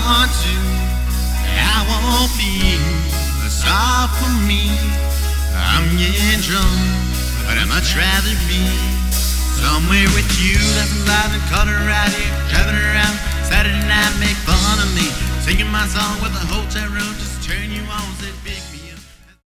want to, I won't be. It's all for me. I'm getting drunk, but I'd much rather be somewhere with you. That's alive in Colorado, driving around Saturday night, make fun of me, singing my song with a hotel room, just turn you on, said big.